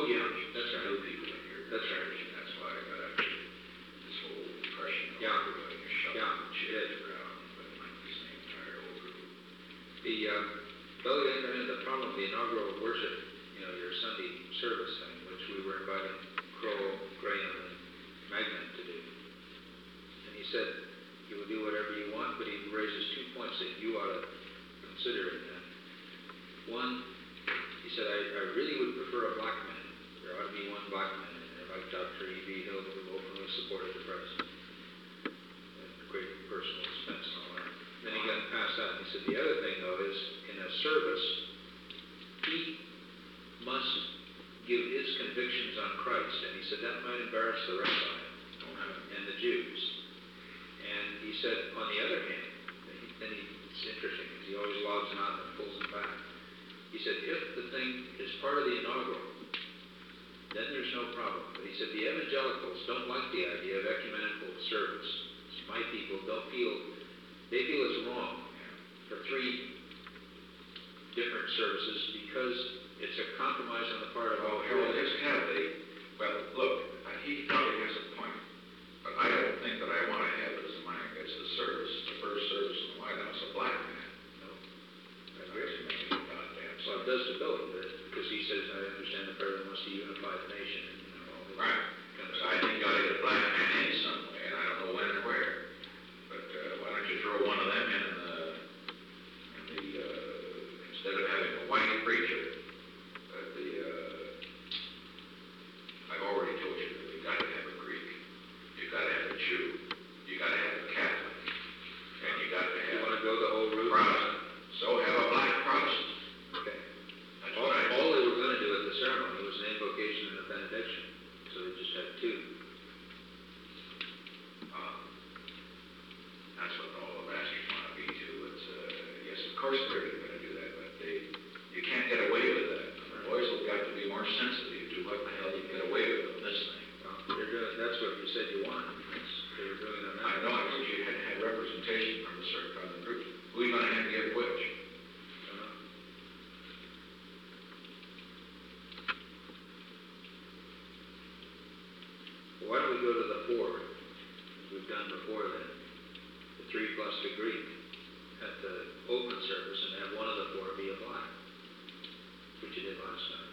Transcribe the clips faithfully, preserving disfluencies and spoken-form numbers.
yeah, Christians, that's right. new people in here. That's right. And that's why I got after this whole impression of Yeah. everybody is shoving Yeah, the she shit did. around, but like this entire whole group. The, uh, Billy then had the problem with the inaugural worship, you know, your Sunday service thing, which we were inviting Kroll, Graham, and Magnan to do. And he said he would do whatever you want, but he raises two points that you ought to consider in that. One, he said, I, I really would prefer a black man. There ought to be one black man in there, like Doctor E B Hill, who openly supported the president. At great personal expense and all that. Then he got past that, and he said, the other thing, though, is in a service, he must give his convictions on Christ. And he said, that might embarrass the rabbi and the Jews. And he said, on the other hand, then he, it's interesting, because he always lobs them out and pulls them back. He said, if the thing is part of the inaugural, then there's no problem. But he said, the evangelicals don't like the idea of ecumenical service. My people don't feel, they feel it's wrong for three different services because it's a compromise on the part of all. Well, Harold, it's kind of a, well, look, he probably has a point, but I don't think that I want to have it as my, as the service, the first service in the White House, a black man. No. That doesn't make any goddamn sense. Well, it does to Billy, because he says, I understand the president wants to unify the nation, and, you know, all this Right. kind of So stuff. I think you ought to get a black man in some way, and I don't know when and where. But uh, why don't you throw one of them in, in the, in the uh, instead of having a white preacher, uh, the, uh, I've already told you that you've got to have a Greek, you've got to have a Jew, you've got to have a Catholic, and you've got to You have want to go the whole route? Protestant. So have a black Protestant. Okay. That's All, what I all they were going to do at the ceremony was an invocation and a benediction. So they just had two. Uh, that's what all the masters want to be too. It's, uh, yes, of course they're going to do that, but they, you can't get away with that. The boys have got to be more sensitive to what the hell you get away with in this thing. Well, they're doing, that's what you said you wanted. That's, they were doing it on I that. know, I wish you had had representation from the certain from the group. Who are you going to have to give which? Uh, Why don't we go to the four, as we've done before then, the three plus the Greek, at the open service, and have one of the four be a black, which you did last time,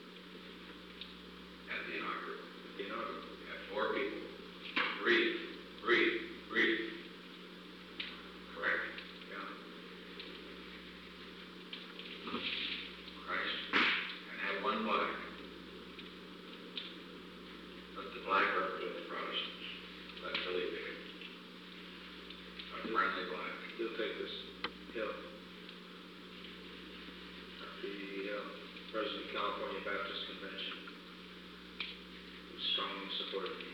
At the inaugural. at the inaugural. We had four people. Read, read, read. Correct? Yeah. Christ. And have one black. Let the black represent the Protestants. Let Billy pick it. A friendly black. You'll take this, Hill. Doctor E B Hill, President of California Baptist Convention, who strongly supported you.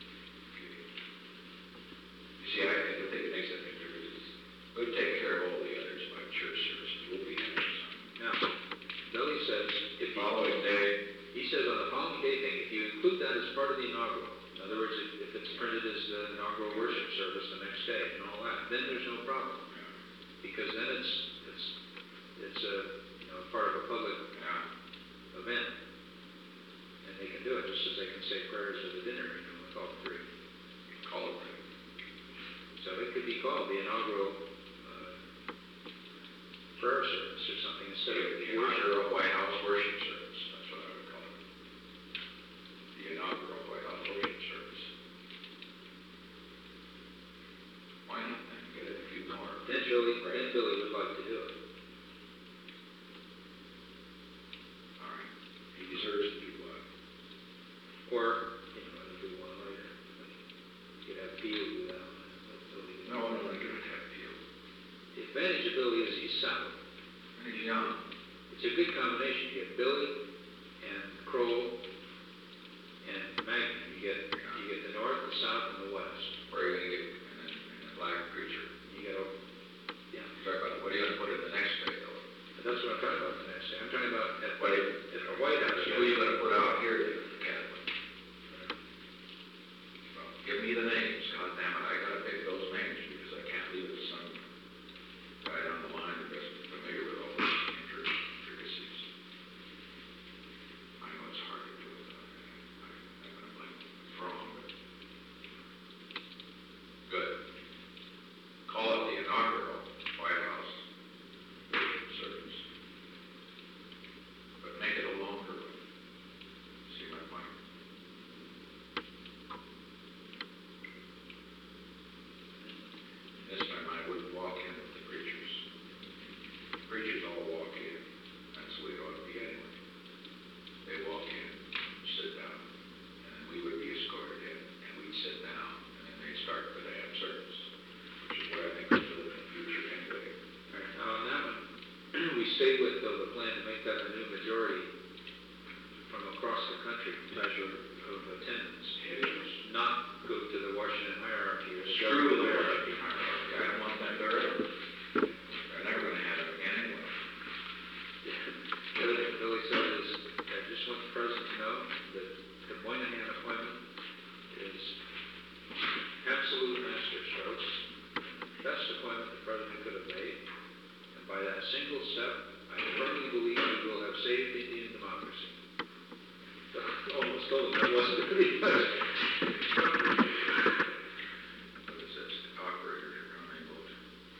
You see, I think the thing that makes that big difference is we'll take care of all the others by church services. We'll be having some. Now, Billy says, if you, Following day, he says on the following day thing, if you include that as part of the inaugural, in other words, if, if it's printed as the inaugural worship service the next day and all that, then there's no problem. Because then it's, it's, it's a, you know, part of a public yeah, event. And they can do it just as they can say prayers at the dinner, you know, with all three. you can call it that. So it could be called the inaugural uh, prayer service or something instead of The worship. inaugural White House worship service. That's what I would call it. The inaugural White House worship service. Why not then get a few more? Then Billy, then Billy would like to do it. All right. He deserves to do what? Or, you know, I'll do one later. You could have Peel do that one. Let Billy do it. No, no, no, give it that feel. The advantage of Billy is he's south. And he's young. It's a good combination. You get Billy and Kroll and Magnan. You get, you get the north, the south, and the west. Where are you going to get and then, and a black preacher? You get, a- yeah. You talk about what are you going to put in the next day, though? But that's what I'm talking about the next day. I'm talking about at, What at if- the White House. Who are you going to put out here then, Catholic? Well, give me the names. God damn it, I got to pick those names because I can't leave it to some guy down the line that isn't familiar with all these intricacies. I know it's hard to do. want the president to know that the Moynihan appointment is absolute masterstroke, best appointment the president could have made, and by that single step, I firmly believe we will have saved Indian democracy. Almost told him that wasn't going to be better. What is this? Operator, unable to.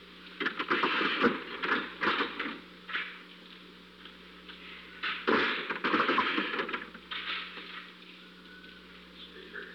Speaker.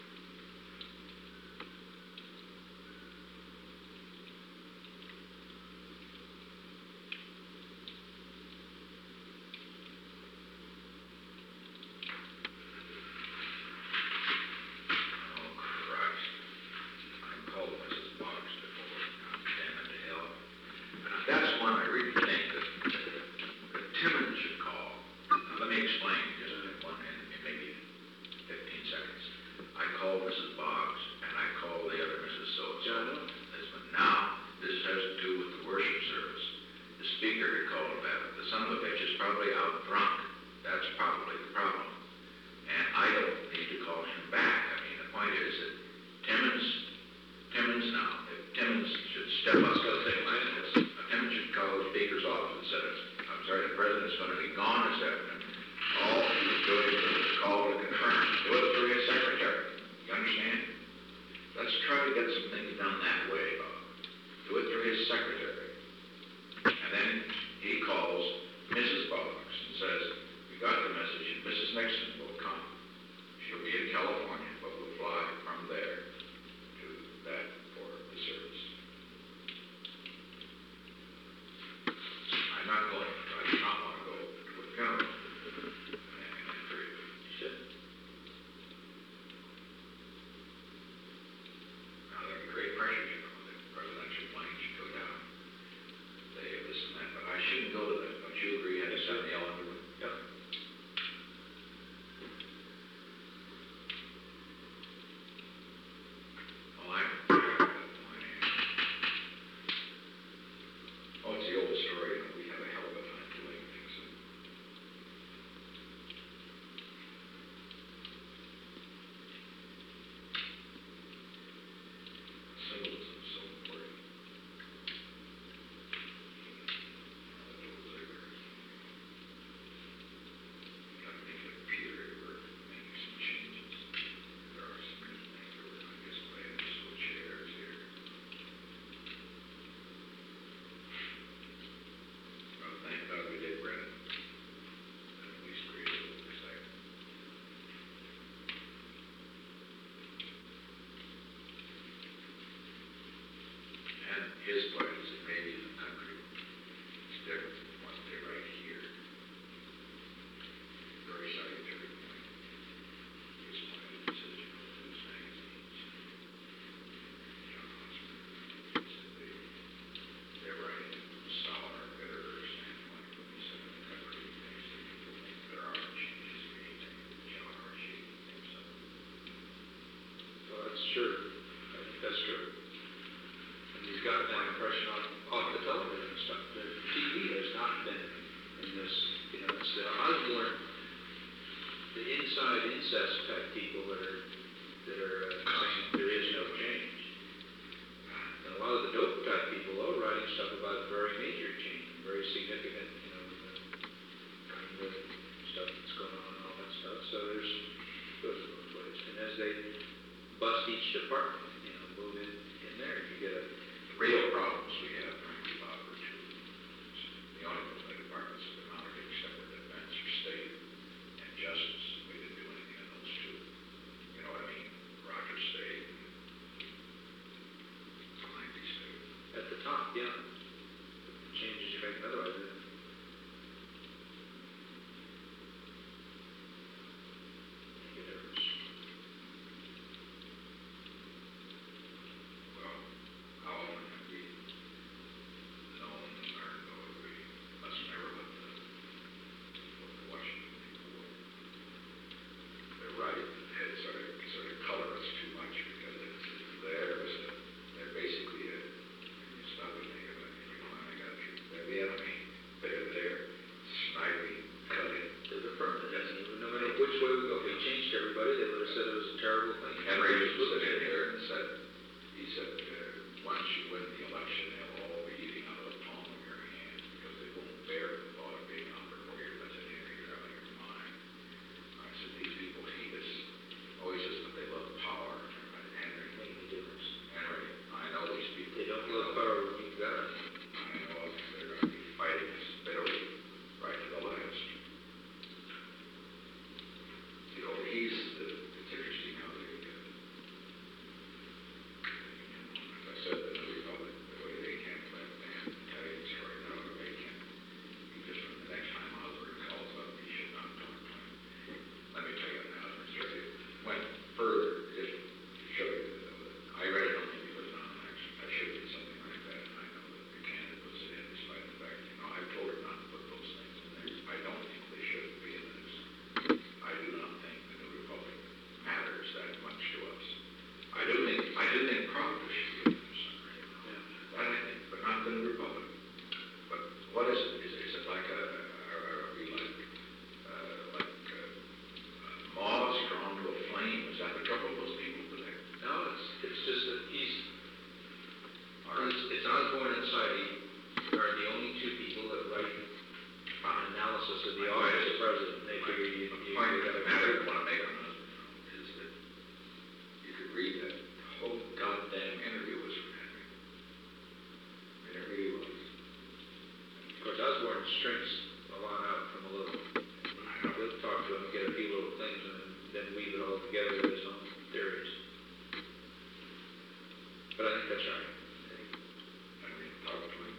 Oh, Christ. I called Missus Boggs before. I'm damn it to hell. Uh, That's one I really think that, that Timmons should call. Now, let me explain just in one in, in maybe fifteen seconds. I called Missus Boggs, and I called the other Missus So-and-so. Yeah, I know. This one. Now, this has to do with the worship service. The speaker had called about it. The son of a bitch is probably out drunk. That's probably the problem. And I don't need to call him back. I mean, the point is that Timmons, Timmons now, if Timmons should step up, Let's go take my minutes. Timmons should call the speaker's office and said, I'm sorry, the president's going to be gone this afternoon. All he was doing was call to confirm. Do it through his secretary. You understand? Let's try to get some things done that way, Bob. Do it through his secretary. And then he calls Missus Boggs and says, we got the message. Missus Nixon will come. She'll be in California, but we'll fly from there to that for the service. I'm not going. I do not want to go to a funeral. And I'm very good. Shit. Now, there'll be great pressure, you know, that presidential plane should go down. They have this and that, but I shouldn't go to that. Don't you agree? I just have the element. Yep. Well, I'm. Oh, it's the old story. You know, we have a hell of a time doing things. Symbolism is so important. Uh, those are- you gotta make a computer at work, making some changes. There are some good things that we're not just playing this little chairs here. Well, thank God we did, Brennan. That at least created a little excitement. And his point is that maybe the country is different from what they write here. Very scientific point. His point of decision of news magazines. John Osborne said they, they're writing from a sour, bitter standpoint when he said in the country things that people think there are changes being made. John R. Sheen thinks so. Well, that's true. I think that's true. And he's got that impression off, off the television and stuff. The T V has not been in this, you know, it's the Osborne, the inside incest type people that are, that are uh, saying there is no change. And a lot of the dope type people, though, writing stuff about very major change, very significant, you know, the kind of stuff that's going on and all that stuff. So there's, goes both ways. And as they bust each department, you know, move in, in there, you get a, The real problems we have, frankly, Bob, are two. The only the departments of the mounted except for defense or state and justice. We didn't do anything on those two. You know what I mean? Rogers State and Calamity State. at the top, yeah. The changes you make otherwise, it make a difference. analysis of the office of president, and they figure you, The you, point you that gotta. I want to make on this is that you could read that whole goddamn interview was from Henry. It really was. Of course, Osborne strings a lot out from a little. He'll talk to him, get a few little things, and then weave it all together with his own theories. But I think that's right. I mean, talk to him.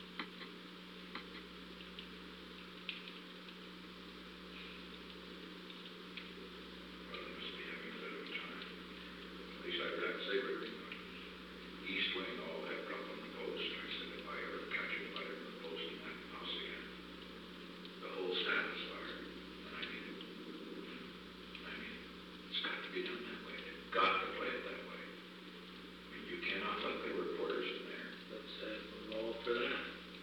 Well, they must be having a bit of a time. At least I've got to say, everything. East Wing all have up on the post. I said, if I ever catch you by the post, then I'll see it. The whole staff is fired. And I mean, I mean, it's got to be done that way. They've got to play it that way. I mean, you cannot let the reporters in there. Let's say we're all for that.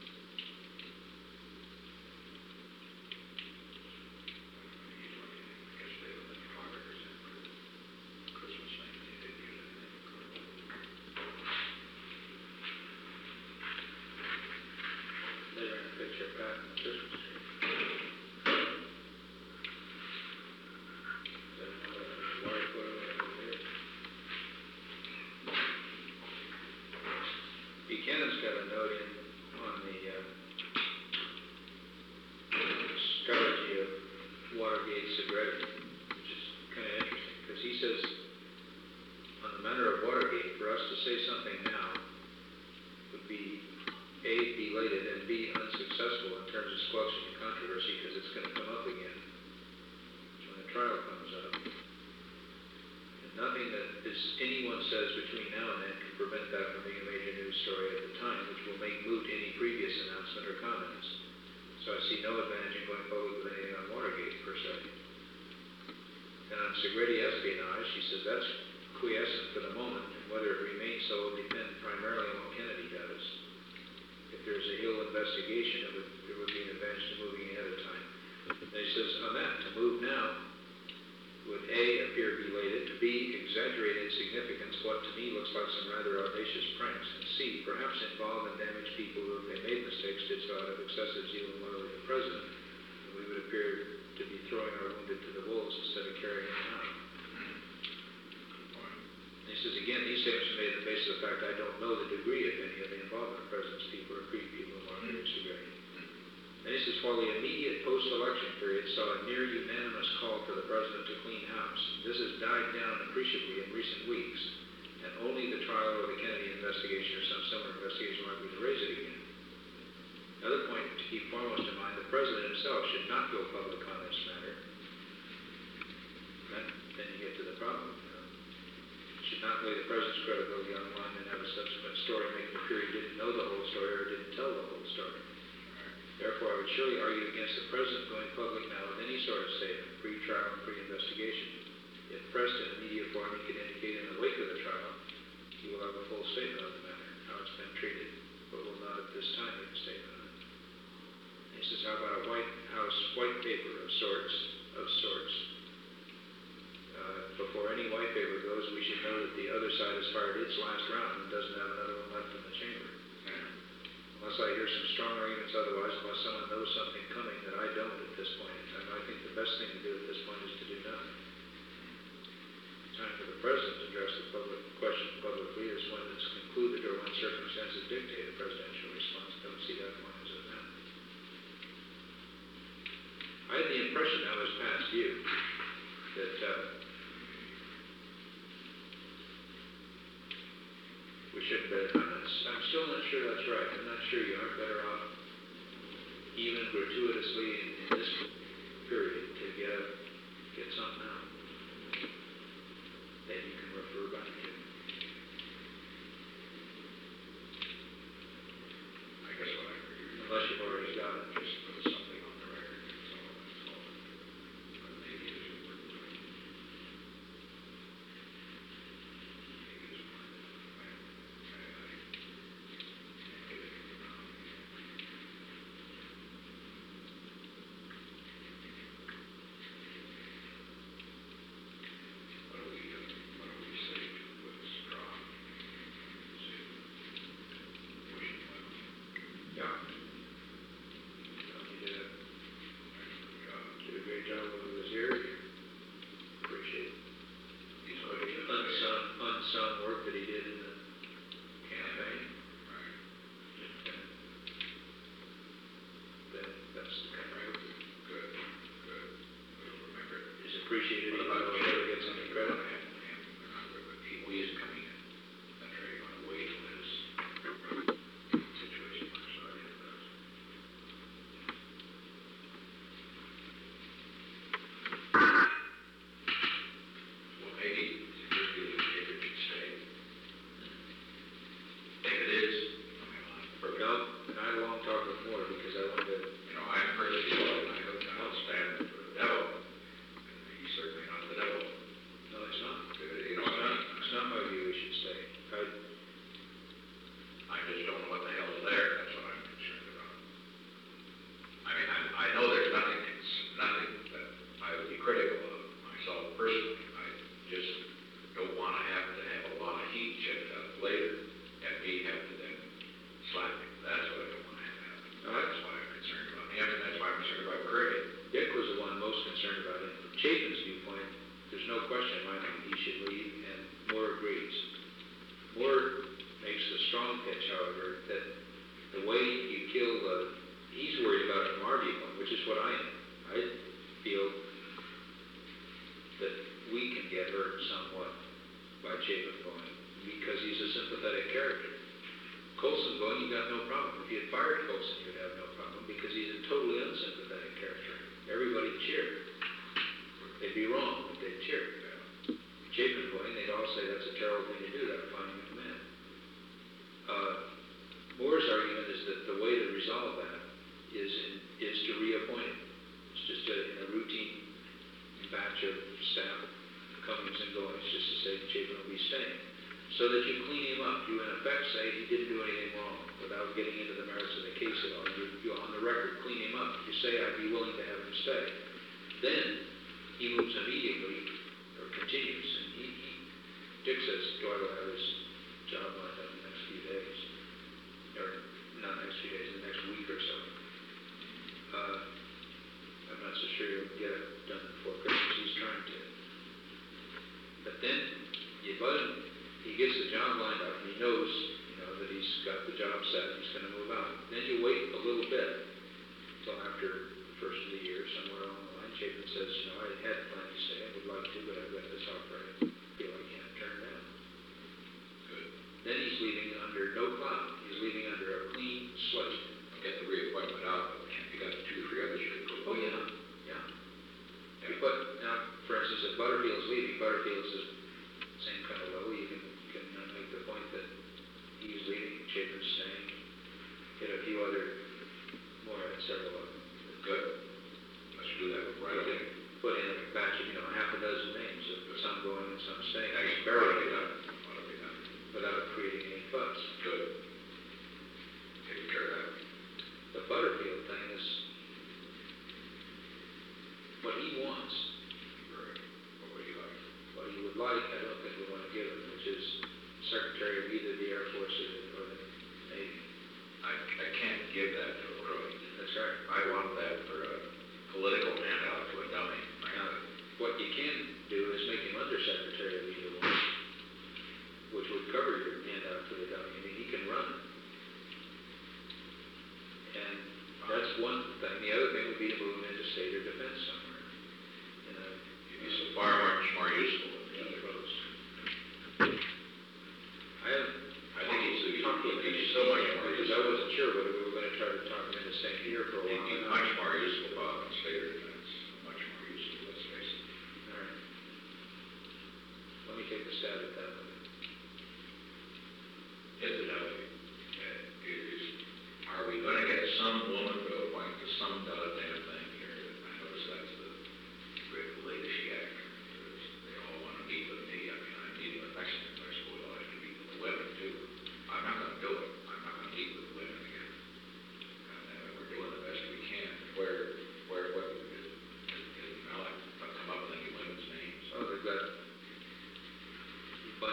They ran a picture of Pat on the Christmas tree. Then, uh, wife, whatever it is. Buchanan's got a note in on the uh, strategy of Watergate Segretti, which is kind of interesting, because he says, on the matter of Watergate, for us to say something now would be A, belated, and B, unsuccessful in terms of squelching the controversy, because it's going to come up again when the trial comes up. And nothing that is, anyone says between now and then can prevent that from being a major news story at the time, which will make moot any previous announcement or comments. So I see no advantage in going public with anything on Watergate, per se. And on Segretti espionage, she says that's quiescent for the moment, and whether it remains so will depend primarily on what Kennedy does. If there's a Hill investigation, it would, there would be an advantage to moving ahead of time. And he says on that, to move now would A, appear belated, B, exaggerate in significance what to me looks like some rather audacious pranks, and C, perhaps involve and damage people who, if they made mistakes, did so out of excessive zeal and loyalty to the president, and we would appear to be throwing our wounded to the wolves instead of carrying them out. And he says, again, these statements are made on the basis of the fact I don't know the degree, if any, of the involvement of the president's people or Creek people in Watergate Segretti. And he says, while the immediate post-election period saw a near unanimous call for the president to clean house, this has died down appreciably in recent weeks, and only the trial or the Kennedy investigation or some similar investigation are likely to raise it again. Another point to keep foremost in mind, the president himself should not go public on this matter. Then, then you get to the problem. You know. Should not lay the president's credibility on the line and have a subsequent story making appear he didn't know the whole story or didn't tell the whole story. Therefore, I would surely argue against the president going public now with any sort of statement, pre-trial and pre-investigation. If pressed in a media forum, he could indicate in the wake of the trial, he will have a full statement on the matter, how it's been treated, but will not at this time make a statement on it. And he says, how about a White House white paper of sorts, of sorts. Uh, before any white paper goes, we should know that the other side has fired its last round and doesn't have another one left in the chamber. Unless I hear some strong arguments otherwise, unless someone knows something coming that I don't at this point in time, I think the best thing to do at this point is to do nothing. Time for the president to address the public question publicly is when it's concluded or when circumstances dictate a presidential response. I don't see that point as of now. I had the impression that was past you that uh, we shouldn't bet on this. I'm still not sure that's right. I'm not sure you aren't better off, even gratuitously in, in this period, to get a, get something out that you can refer back to. I guess what I agree. Unless you've already got it. Just put something on the record. That's all. That's all. But maybe it isn't worth doing. Maybe it's worth it. I, I, I can't get it around. great job when he was here. Appreciate He's the always done unsung, unsung work that he did in the campaign. Right. That, that's the kind of work that Good, good. We'll remember it. is appreciated, What even about though he never gets any credit. He is coming in. I'm sure you're gonna wait till his situation works out. It does. Well, maybe just give it, David should stay. If it is, I mean, I'm perfect. No, and I had a long talk with Moore because I wanted to, You know, I'm perfectly well, and I hope I don't stand for the devil. He's certainly not the devil. no, it's not. Uh, You It's know, I not, mean, it's not my view we should stay. I, I just don't know what the hell is there, that's what I'm concerned about. I mean, I, I know there's nothing, it's nothing that I would be critical of myself personally. I just don't wanna have to have a lot of heat shipped up later and me have to then slap him. That's what I don't wanna have happen. That's why I'm concerned about him, and that's why I'm concerned about Craig. Dick was the one most concerned about it. From Chapin's viewpoint, there's no question in my mind he should leave, and Moore agrees. Moore makes the strong pitch, however, that the way you kill the, he's worried about it from our viewpoint, which is what I am. I feel that we can get hurt somewhat by Chapin going, because he's a sympathetic character. Colson going, you got no problem. If you had fired Colson, you'd have no problem, because he's a totally unsympathetic character. Everybody cheered. They'd be wrong, but they'd cheer. Chapin going, they'd all say that's a terrible thing to do, that finding of men. Uh, Moore's argument is that the way to resolve that is in, is to reappoint him. It's just a, in a routine batch of staff comings and goings, just to say Chapin will be staying. So that you clean him up. You in effect say he didn't do anything wrong without getting into the merits of the case at all. You, you on the record clean him up. You say I'd be willing to have him stay. Then he moves immediately or continues, and he, he Dick says Doyle will have his job lined up in the next few days, or not next few days, in the next week or so. Uh, I'm not so sure he'll get it done before Christmas. He's trying to. But then you let him. He gets the job lined up, and he knows, you know, that he's got the job set. He's going to move out. Then you wait a little bit until after the first of the year, somewhere along the line. Chapin says, you know, I had planned to stay. I would like to, but I've got this offer I feel I can't turn down. Good. Then he's leaving under no cloud. He's leaving under a clean slate. Get the reappointment out, but you got two, three others you could go. Oh, yeah, yeah. Yeah. But now, for instance, if Butterfield's leaving, Butterfield's the same kind of level. You can, can uh, make the point that he's leaving, Chapin's staying. Get a few other, more than several of them. Good. Let's do that right You away. can put in a batch of, you know, half a dozen names, of some going and some staying. That's It's barely barely done. done Ought to be done. without creating any fuss. Good. Take care of that. The Butterfield thing is what he wants, Right. What would you like? what he would like. I don't think we want to give him, which is Secretary of either the Air Force or the, or the Navy. I, I can't give that to a crook. That's right. I want that for a political handout to a dummy. Now, what you can do is make him Undersecretary of either one, which would cover your handout to the dummy. I mean, he can run. And that's one thing. The other thing would be to move him into state or defense somewhere. You know, You'd be so far much more useful than the other folks. I haven't I think he's, he's, talked with him he's so much more because I useful. wasn't sure whether we were going to try to talk him into staying here for a He'd while. be or not. much more useful, Bob, in state or defense. Much more useful, let's face it. All right. Let me take a stab at that one. Incidentally, uh, is, are we gonna get some woman to appoint to some goddamn thing here? I notice that's the great latest yak. They all wanna meet with me. I mean, I'm meeting with Mexicans, I suppose I'll have to meet with the women too. I'm not gonna do it. I'm not gonna meet with the women again. And uh, we're doing the best we can. Where, where, what, is, is, is Mel, I've come up with any women's names? Oh, they've got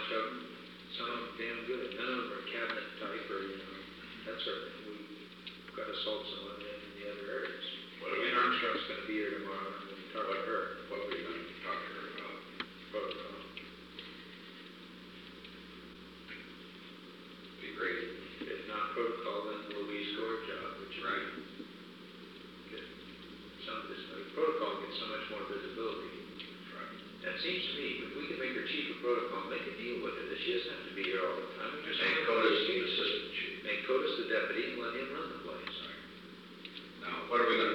so much more visibility. Right. That seems to me, if we can make her chief of protocol, make a deal with her, that she doesn't have to be here all the time. We just Make make Coda's the assistant chief. Make Codis the deputy and let him run the place. Now, what are we gonna